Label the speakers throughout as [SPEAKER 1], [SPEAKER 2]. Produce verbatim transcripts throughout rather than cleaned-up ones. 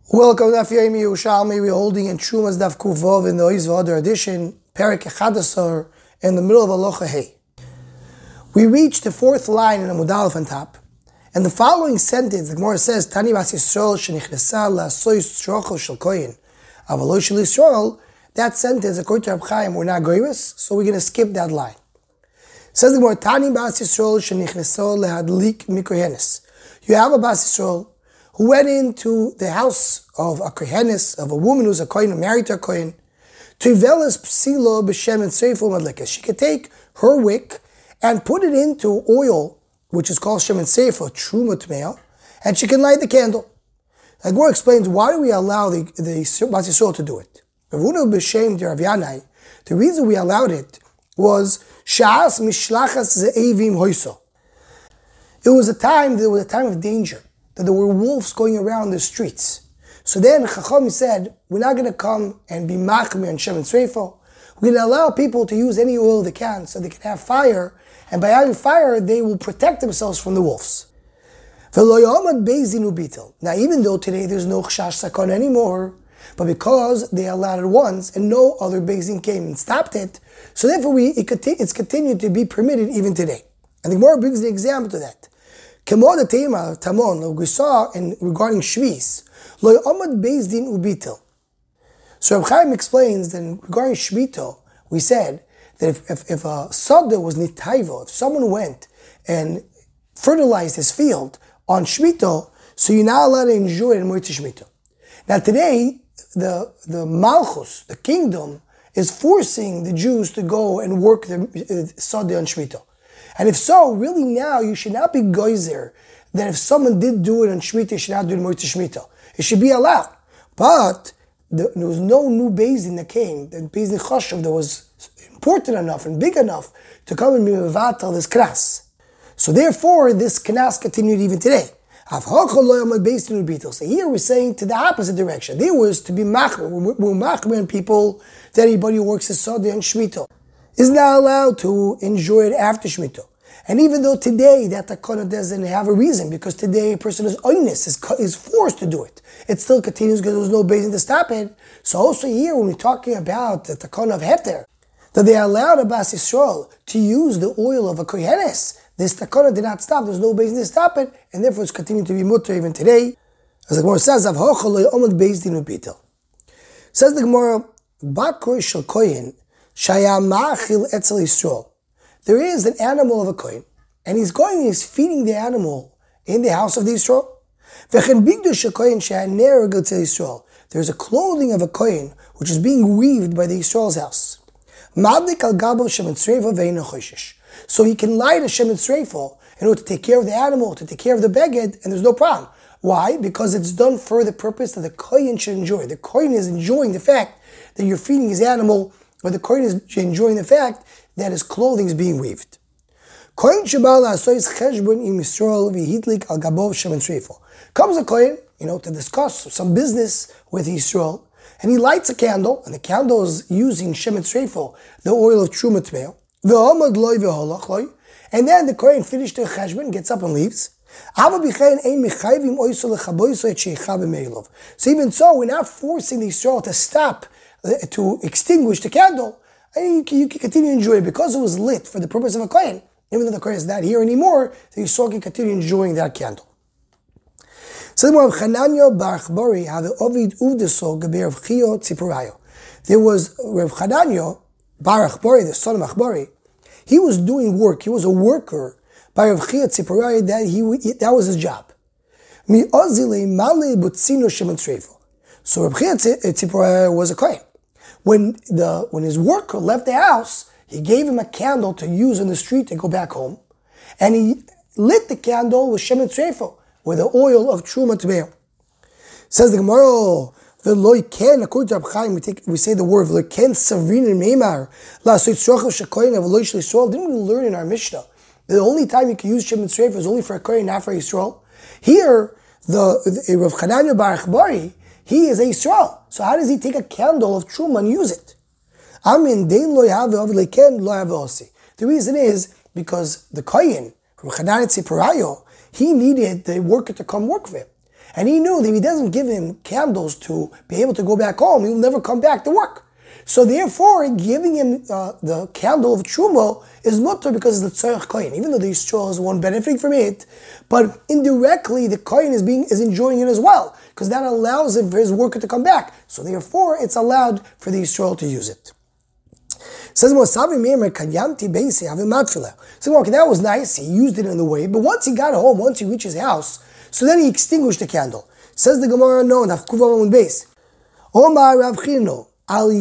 [SPEAKER 1] Welcome to Daf Yomi Yerushalmi. We're holding in Trumas Daf Kuvov in the Oiz V'Adar edition, Perek Echadasar, in the middle of Aloha Hey. We reached the fourth line in Amud Aleph on top, and the following sentence, the Gemara says, Tani Bas Yisrael shenichnesa la'asois shrocho shel koyin, avalo shel Yisrael. That sentence, according to Reb Chaim, we're not goyres, so we're going to skip that line. It says the Gemara, Tani Bas Yisrael shenichnesa lehadlik mikohenes. You have a Bas Yisrael who went into the house of a kohenes, of a woman who's a kohen, who married to a kohen, to velas psilo b'shem and seifo madlikas. She could take her wick and put it into oil, which is called shem and seifo, truma tmeah, and she can light the candle. The Gemara explains, why do we allow the, the Bas Yisrael to do it? The reason we allowed it was sha'as mishlachas ze'evim hoiso. It was a time, there was a time of danger, that there were wolves going around the streets. So then Chacham said, we're not going to come and be machmir and shem and sreifo. We're going to allow people to use any oil they can so they can have fire, and by having fire, they will protect themselves from the wolves. Now, even though today there's no chashash sakon anymore, but because they allowed it once and no other bezin came and stopped it, so therefore we, it, it's continued to be permitted even today. And the Gemara brings the example to that. Kemod Tema Tamon, we saw in regarding Shvis, Lo Amad Beis Din Ubitel. So Reb Chaim explains that regarding Shvito, we said that if, if, if a Sada was Nitaivo, if someone went and fertilized his field on Shvito, so you're not allowed to enjoy it in Moitzi Shvito. Now today, the, the Malchus, the kingdom, is forcing the Jews to go and work the uh, Sada on Shvito. And if so, really now you should not be goyzer that if someone did do it on Shemitah, you should not do it in Moitzi Shemitah. It should be allowed. But the, there was no new Bezin that came, the Bezin Choshev that was important enough and big enough to come and be mevatel this knas. So therefore, this knas continued even today. So here we're saying to the opposite direction. There was to be machmer. We're machmer in people that anybody who works as Sadi on Shemitah is not allowed to enjoy it after Shemitah. And even though today that takana doesn't have a reason, because today a person is oinus, is, is forced to do it, it still continues because there's no basin to stop it. So also here, when we're talking about the takana of heter, that they allowed a Bas Yisrael to use the oil of a kohenes, this takana did not stop, there's no basin to stop it, and therefore it's continuing to be mutter even today. As the Gemara says, says the Gemara, Bakor shel kohen, there is an animal of a kohen, and he's going and he's feeding the animal in the house of the Yisrael. There's a clothing of a kohen which is being weaved by the Yisrael's house. So he can light a shemet sreifo in order to take care of the animal, to take care of the beged, and there's no problem. Why? Because it's done for the purpose that the kohen should enjoy. The kohen is enjoying the fact that you're feeding his animal, but the kohen is enjoying the fact that his clothing is being weaved. Comes a kohen, you know, to discuss some business with Yisrael, and he lights a candle, and the candle is using shemet sreifo, the oil of truma tmeah, and then the kohen finished the cheshbon, gets up and leaves. So even so, we're not forcing the Yisrael to stop, to extinguish the candle, and you can, you can continue to enjoy it because it was lit for the purpose of a kohen. Even though the kohen is not here anymore, the Yisrael can continue enjoying that candle. So there was Rav Chananya bar Achbari, the son of Achbari. He was doing work. He was a worker by Rav Chia Tzipuraya. That he that was his job. So Rav Chia Tzipuraya was a kohen. When the when his worker left the house, he gave him a candle to use in the street to go back home, and he lit the candle with shemet sreifo, with the oil of truma tmeah. Says the Gemara, the loy ken, according to Reb Chaim, we take we say the word loy ken savrin and meimar la soitzrochav shekoyin of loy shel Yisrael. Didn't we learn in our Mishnah that the only time you can use shemet sreifo is only for a kohen, not for Yisrael? Here, the, the Rav Chananya bar Achbari, he is a Yisrael. So how does he take a candle of truma and use it? The reason is because the kohen, Rav Chananya Tzipurayo, he needed the worker to come work for him. And he knew that if he doesn't give him candles to be able to go back home, he'll never come back to work. So therefore, giving him uh, the candle of Truma is mutter because it's the tzarech kohen, even though the Yisrael is the one benefiting from it, but indirectly the kohen is being is enjoying it as well, because that allows him for his worker to come back. So therefore, it's allowed for the Yisrael to use it. Says Mosavi Meir Kanyanti Beisi Avi Matfila. So okay, that was nice. He used it in the way, but once he got home, once he reached his house, so then he extinguished the candle. Says the Gemara, no, Nafkuva on base. Omar Rav Chino. With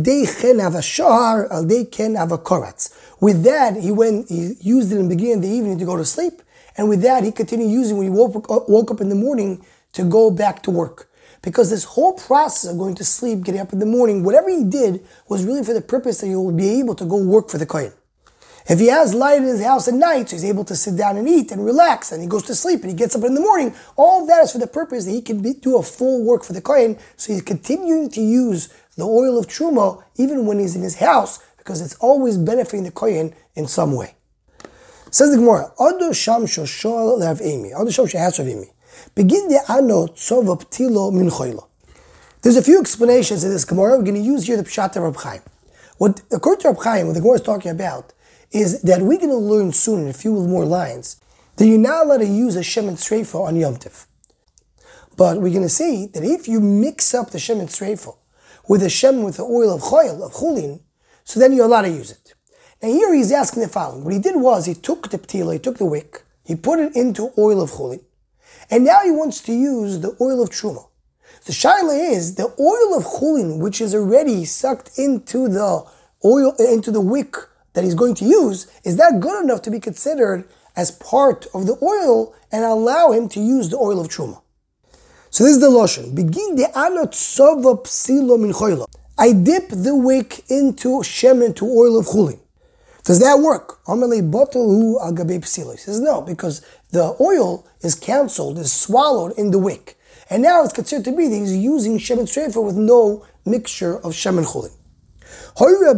[SPEAKER 1] that, he went, he used it in the beginning of the evening to go to sleep, and with that, he continued using when he woke, woke up in the morning to go back to work. Because this whole process of going to sleep, getting up in the morning, whatever he did was really for the purpose that he will be able to go work for the kohen. If he has light in his house at night, so he's able to sit down and eat and relax, and he goes to sleep and he gets up in the morning, all of that is for the purpose that he can be, do a full work for the kohen, so he's continuing to use the oil of Truma even when he's in his house, because it's always benefiting the kohen in some way. Says the Gemara, Ado Sham Shoshol Rav Amy, Ado Sham Shehas Rav Amy, Begin the Ano Tzova Ptilo Min Choylo. There's a few explanations in this Gemara. We're going to use here the Pshat of Reb Chaim. What, according to Reb Chaim, what the Gemara is talking about is that we're going to learn soon in a few more lines that you're not allowed to use a shemen sreifa on Yom Tov. But we're going to see that if you mix up the shemen sreifa with a shemen with the oil of choil, of chulin, so then you're allowed to use it. Now here he's asking the following. What he did was he took the ptila, he took the wick, he put it into oil of chulin, and now he wants to use the oil of truma. The shaila is the oil of chulin, which is already sucked into the oil, into the wick that he's going to use, is that good enough to be considered as part of the oil and allow him to use the oil of truma. So this is the lotion. Begin the anot sova psilo min choilo. I dip the wick into shemen, to oil of chulin. Does that work? Amalei botalu agabe psilo. He says no, because the oil is cancelled, is swallowed in the wick. And now it's considered to be that he's using shemen streifa with no mixture of shemen chulin. And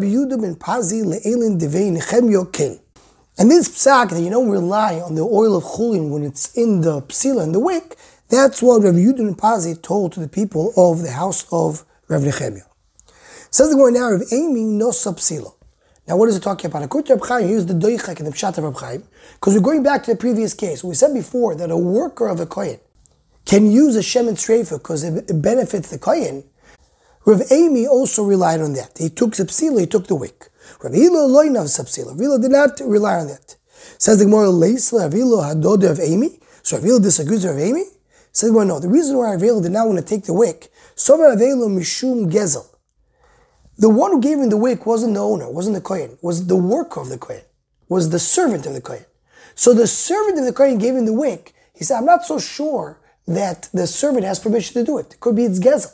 [SPEAKER 1] this psak that you don't rely on the oil of chulin when it's in the psila, in the wick, that's what Rabbi Yehuda ben Pazi told to the people of the house of Rav Nechemia. Says the Gemara now, Rav Amy no psila. Now what is it talking about? According to Reb Chaim, here's the doichek and the pshat of Reb Chaim, because we're going back to the previous case. We said before that a worker of a kohen can use a shemen streifa because it benefits the kohen. Rav Amy also relied on that. He took the psila, he took the wick. Rav Hilo loinav psila. Rav Hilo did not rely on that. Says the Gemara, Leisla Rav Hilo hadod Rav Amy. So Rav Hilo disagrees with Rav Amy. Says, well, no. The reason why Rav Hilo did not want to take the wick, so Rav Hilo mishum gezel. The one who gave him the wick wasn't the owner, wasn't the kohen, was the worker of the kohen, was the servant of the kohen. So the servant of the kohen gave him the wick. He said, I'm not so sure that the servant has permission to do it. It could be its gezel.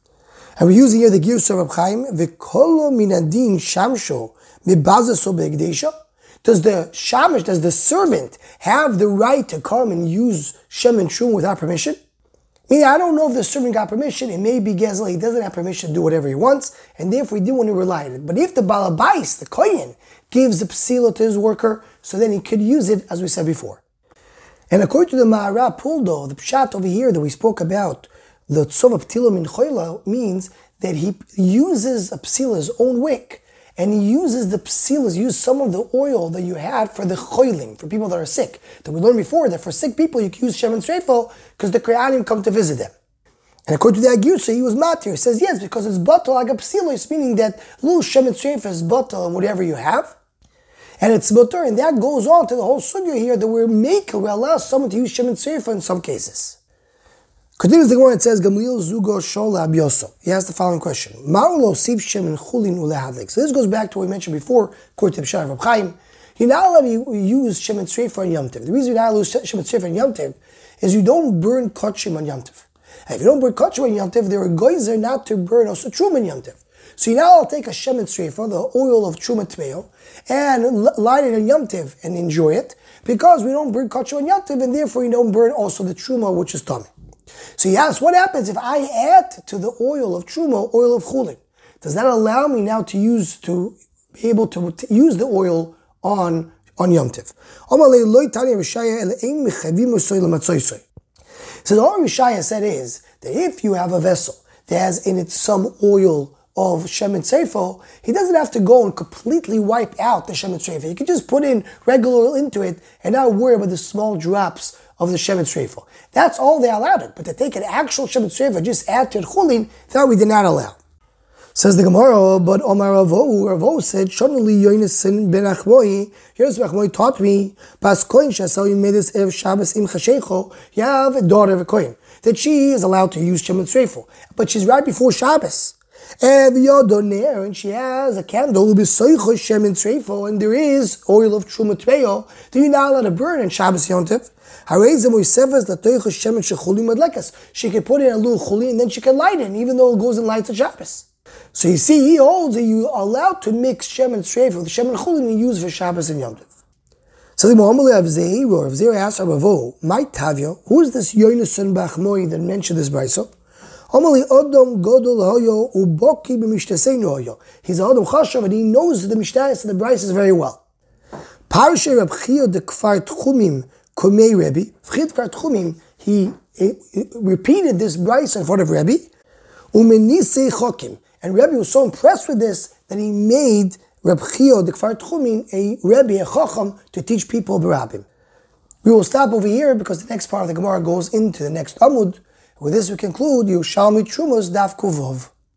[SPEAKER 1] And we're using here the Girus of Reb Chaim, V'kolo minadin shamsho mibazaso be'egdeisha. Does the shamish, does the servant have the right to come and use shem and shum without permission? I mean, I don't know if the servant got permission. It may be gezel. He doesn't have permission to do whatever he wants, and therefore he didn't want to rely on it. But if the balabais, the kohen, gives the psila to his worker, so then he could use it, as we said before. And according to the Ma'ara Puldo, the pshat over here that we spoke about, the tzova ptilo min choila means that he uses a psila's own wick, and he uses the psilas, use some of the oil that you had for the choilim, for people that are sick. That we learned before that for sick people you can use shemen streifel because the kriyanim come to visit them. And according to the Agyusa, he was matir. He says yes, because it's batal aga psilos, meaning that little shemen streifel is batal and whatever you have. And it's mutter, and that goes on to the whole sugya here that we're making, we allow someone to use shemen streifel in some cases. Continues the Gemara, it says, Gamliel Zugo Shola Abyoso. He asked the following question. Ma'ulo Sib Shemen Chulin Ulehadlik. So this goes back to what we mentioned before, according to the Pshat of Reb Chaim. You're not allowed to use Shemen Streifa on Yom Tov. The reason you're not allowed to use Shemen Streifa on Yom Tov is you don't burn Kotchim on Yom Tov. And if you don't burn Kotchim on Yom Tov, there are geyser not to burn also Truma on Yom Tov. So you're not allowed to take a Shemen Streifa, the oil of Truma Tmeo, and light it on Yom Tov and enjoy it, because we don't burn Kotchim on Yom Tov, and therefore you don't burn also the Truma, which is Tameh. So he asks, what happens if I add to the oil of Truma, oil of Chulin? Does that allow me now to use, to be able to, to use the oil on, on Yom Tov? So the only Rishaya said is that if you have a vessel that has in it some oil of Shemen Tzreifo, he doesn't have to go and completely wipe out the Shemen Tzreifo. He can just put in regular oil into it and not worry about the small drops of the Shemen Tzreifo. That's all they allowed it. But to take an actual Shemen Tzreifo, just add to it Chulin, that we did not allow. Says the Gemara, but Omar Ravo, Ravo said, Shonali Yonason ben Achmoi, here's what Achmoi taught me, Pas Koin Shasal, you made this Erev Shabbos im Chashecho, you have a daughter of a Koin, that she is allowed to use Shemen Tzreifo, but she's right before Shabbos. And and she has a candle, Shemen Tzreifo, and there is oil of Truma Tveyo, that you're not allowed to burn in Shabbos Yontif. She can put in a little chulin and then she can light it, even though it goes in lights of Shabbos. So you see, he holds that you are allowed to mix Shemen Tzreifo with Shemen Chulin you use for Shabbos and Yom Tov. So the Muhammad of Zeir, or of Zeir asked Ravo, my Tavio, who is this Yonason Bachmoi that mentioned this brayso? He's Adam Chashav and he knows the Mishnayos and the Braysos very well. Parsha Reb Chia de Kfar Tchumim Komei Rebbe. Kfar Tchumim, he repeated this Brayso in front of Rebbe. Umenisei Chokim. And Rebbe was so impressed with this that he made Reb Chia de Kfar Tchumim a Rebbe, a Chacham, to teach people B'Rabbim. We will stop over here because the next part of the Gemara goes into the next Amud. With this we conclude Yerushalmi Trumos Daf Kuvov.